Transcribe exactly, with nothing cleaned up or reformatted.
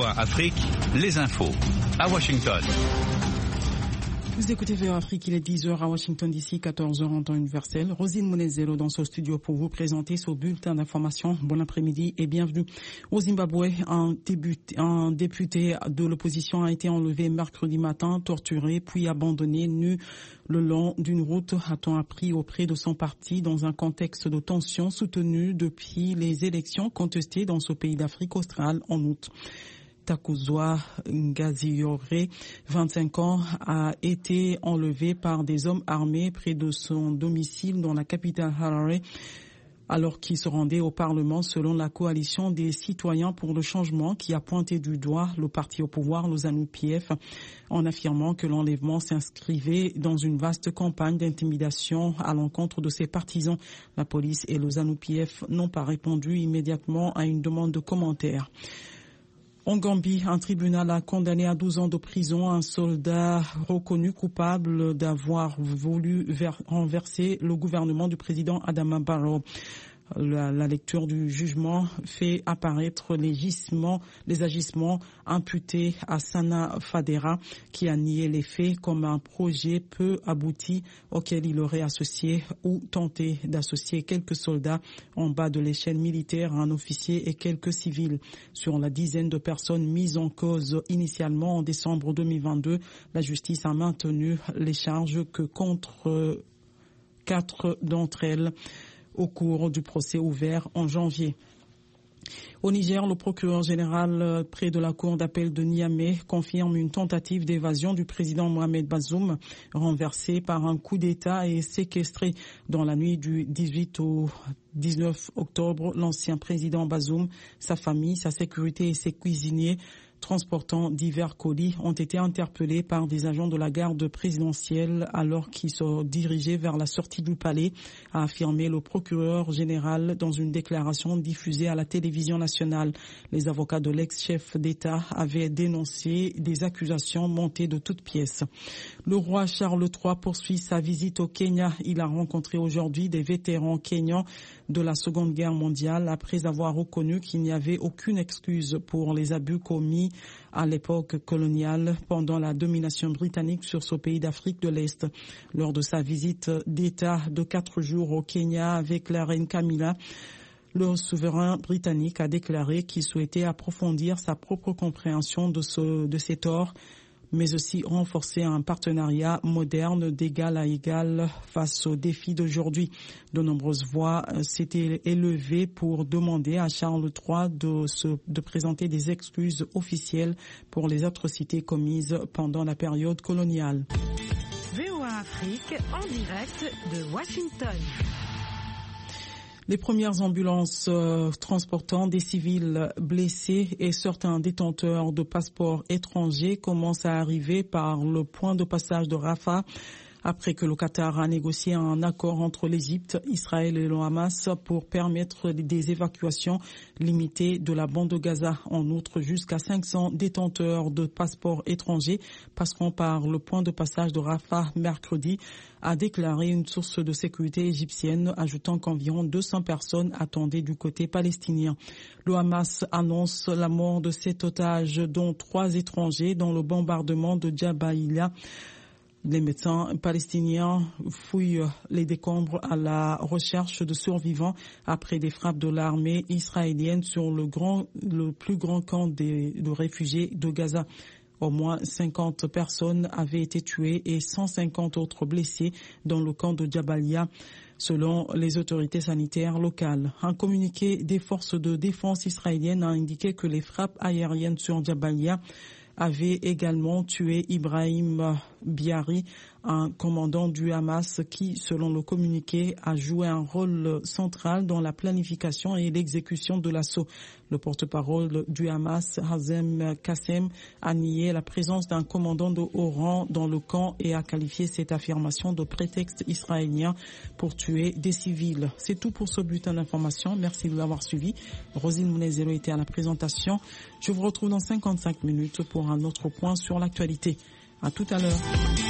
V O A Afrique, les infos à Washington. Vous écoutez V O A Afrique, il est dix heures à Washington D C, quatorze heures en temps universel. Rosine Munezero dans ce studio pour vous présenter ce bulletin d'information. Bon après-midi et bienvenue. Au Zimbabwe, un, début, un député de l'opposition a été enlevé mercredi matin, torturé, puis abandonné nu le long d'une route, a-t-on appris auprès de son parti dans un contexte de tension soutenu depuis les élections contestées dans ce pays d'Afrique australe en août. Takuzwa Ngaziore, vingt-cinq ans, a été enlevé par des hommes armés près de son domicile dans la capitale Harare alors qu'il se rendait au Parlement selon la coalition des citoyens pour le changement qui a pointé du doigt le parti au pouvoir, le ZANU-P F, en affirmant que l'enlèvement s'inscrivait dans une vaste campagne d'intimidation à l'encontre de ses partisans. La police et le ZANU-P F n'ont pas répondu immédiatement à une demande de commentaire. En Gambie, un tribunal a condamné à douze ans de prison un soldat reconnu coupable d'avoir voulu renverser le gouvernement du président Adama Barrow. La, la lecture du jugement fait apparaître les gisements, les agissements imputés à Sana Fadera, qui a nié les faits comme un projet peu abouti auquel il aurait associé ou tenté d'associer quelques soldats en bas de l'échelle militaire, un officier et quelques civils. Sur la dizaine de personnes mises en cause initialement en décembre deux mille vingt-deux, la justice a maintenu les charges que contre quatre d'entre elles au cours du procès ouvert en janvier. Au Niger, le procureur général près de la cour d'appel de Niamey confirme une tentative d'évasion du président Mohamed Bazoum, renversé par un coup d'État et séquestré dans la nuit du dix-huit au dix-neuf octobre. L'ancien président Bazoum, sa famille, sa sécurité et ses cuisiniers transportant divers colis ont été interpellés par des agents de la garde présidentielle alors qu'ils se dirigeaient vers la sortie du palais, a affirmé le procureur général dans une déclaration diffusée à la télévision nationale. Les avocats de l'ex-chef d'État avaient dénoncé des accusations montées de toutes pièces. Le roi Charles trois poursuit sa visite au Kenya. Il a rencontré aujourd'hui des vétérans kenyans de la Seconde Guerre mondiale après avoir reconnu qu'il n'y avait aucune excuse pour les abus commis à l'époque coloniale pendant la domination britannique sur ce pays d'Afrique de l'Est. Lors de sa visite d'État de quatre jours au Kenya avec la reine Camilla, le souverain britannique a déclaré qu'il souhaitait approfondir sa propre compréhension de, ce, de ces torts, mais aussi renforcer un partenariat moderne d'égal à égal face aux défis d'aujourd'hui. De nombreuses voix s'étaient élevées pour demander à Charles trois de, se, de présenter des excuses officielles pour les atrocités commises pendant la période coloniale. V O A Afrique en direct de Washington. Les premières ambulances euh, transportant des civils blessés et certains détenteurs de passeports étrangers commencent à arriver par le point de passage de Rafah après que le Qatar a négocié un accord entre l'Égypte, Israël et le Hamas pour permettre des évacuations limitées de la bande de Gaza. En outre, jusqu'à cinq cents détenteurs de passeports étrangers passeront par le point de passage de Rafah mercredi, a déclaré une source de sécurité égyptienne, ajoutant qu'environ deux cents personnes attendaient du côté palestinien. Le Hamas annonce la mort de sept otages, dont trois étrangers, dans le bombardement de Jabalia. Les médecins palestiniens fouillent les décombres à la recherche de survivants après des frappes de l'armée israélienne sur le grand, le plus grand camp des, de réfugiés de Gaza. Au moins cinquante personnes avaient été tuées et cent cinquante autres blessées dans le camp de Jabalia, selon les autorités sanitaires locales. Un communiqué des forces de défense israéliennes a indiqué que les frappes aériennes sur Jabalia avait également tué Ibrahim Biari, un commandant du Hamas qui, selon le communiqué, a joué un rôle central dans la planification et l'exécution de l'assaut. Le porte-parole du Hamas, Hazem Kassem, a nié la présence d'un commandant de haut rang dans le camp et a qualifié cette affirmation de prétexte israélien pour tuer des civils. C'est tout pour ce bulletin d'information. Merci de l'avoir suivi. Rosine Munezero était à la présentation. Je vous retrouve dans cinquante-cinq minutes pour un autre point sur l'actualité. À tout à l'heure.